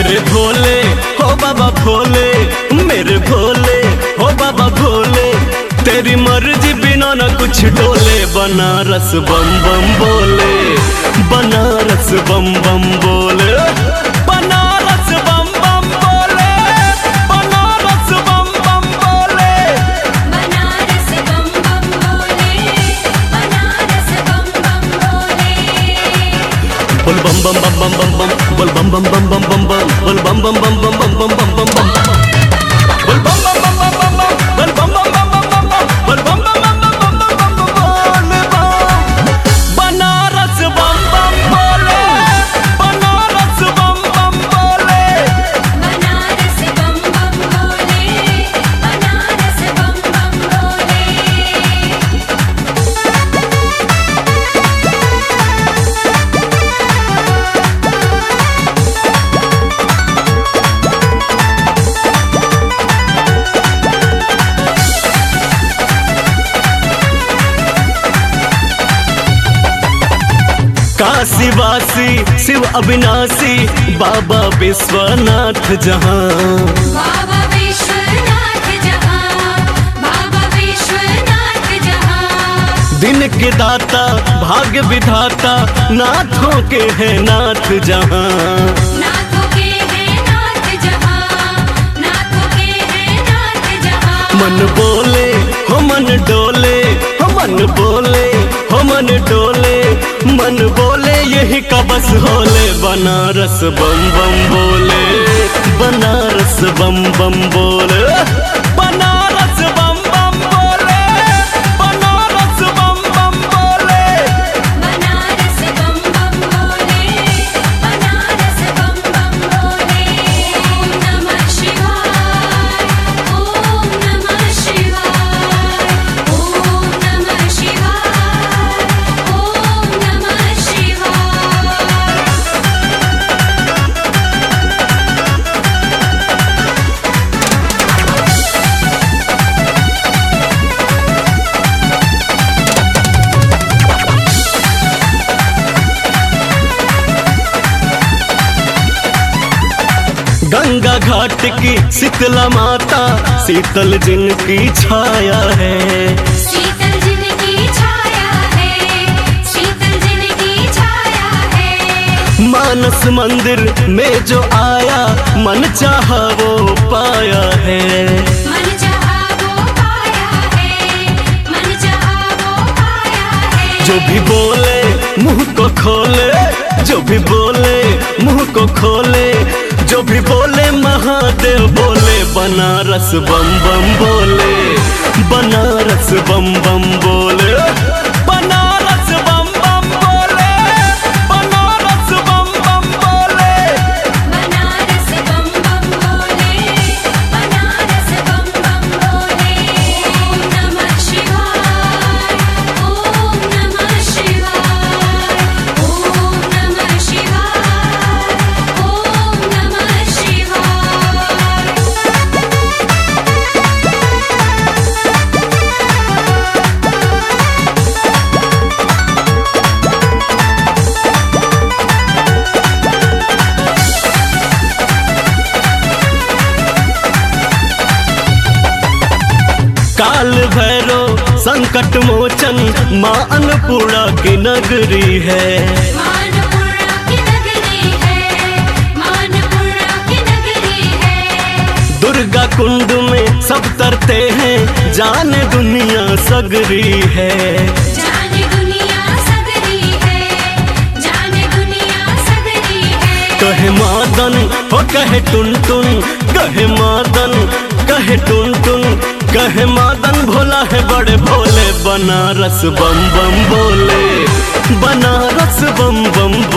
मेरे भोले हो बाबा भोले, मेरे भोले हो बाबा भोले, तेरी मर्जी बिना न कुछ डोले। बनारस बम बम बोले, बनारस बम बम बोले, बनारस बम बम बोले, बनारस बम बम बोले, बनारस बम बम बोले, बनारस बम बम बोले। बोल बम बम बम बम बम बम, बोल बम बम बम बम बम बम, बोल बम बम बम बम बम बम बम बम बम, बोल बम बम बम बम बम बम, बोल बम बम बम बम बम बम, बोल बम बम बम बम बम बम बम बोल बम। बनारस बम बम बोले, बनारस बम बम बोले, बनारस बम बम बोले, बनारस बम बम बोले। काशी वासी शिव अविनाशी बाबा विश्वनाथ जहाँ। बाबा विश्वनाथ जहाँ, बाबा विश्वनाथ जहाँ। दिन के दाता भाग्य विधाता नाथों के है नाथ जहाँ। नाथों के हैं नाथ जहाँ, नाथों के हैं नाथ जहाँ। मन बोले हो मन डोले, हो मन बोले हो मन डोले, मन बोले यही का बस होले। बनारस बम बम बोले, बनारस बम बम बोले, बनारस बम बम बोले, बनारस बम बम बोले, बनारस बम बम बोले, बनारस बम बम बोले। ओम नमः शिवाय, ओम नमः शिवाय, ओम नमः शिवाय, ओम नमः शिवाय। गंगा घाट की शीतला माता, शीतल जिनकी छाया है। शीतल जिनकी छाया है, शीतल जिनकी छाया है। मानस मंदिर में जो आया मन चाहा वो पाया है। मन चाहा वो पाया है, मन चाहा वो पाया है। जो भी बोले मुंह को खोले, जो भी बोले मुंह को खोले, जो भी बोले महादेव बोले। बनारस बम बम बोले, बनारस बम बम बोले, बनारस बम बम बोले, बनारस बम बम बोले, बनारस बम बम बोले, बनारस बम बम बोले। ओम नमः शिवाय, ओम नमः शिवाय, ओम नमः शिवाय, ओम नमः शिवाय। काल भैरव संकट मोचन माँ अन्नपूर्णा की नगरी है। मानपुरा की नगरी है, मानपुरा की नगरी है। दुर्गा कुंड में सब तरते हैं, जाने दुनिया सगरी है। जाने दुनिया सगरी है, जाने दुनिया सगरी है। कहे मादन हो कहे टुन टुन, कहे मादन कहे टुन टुन, कहे मादन भोला है बड़े भोले। बनारस बम बम बोले, बनारस बम बम बोले।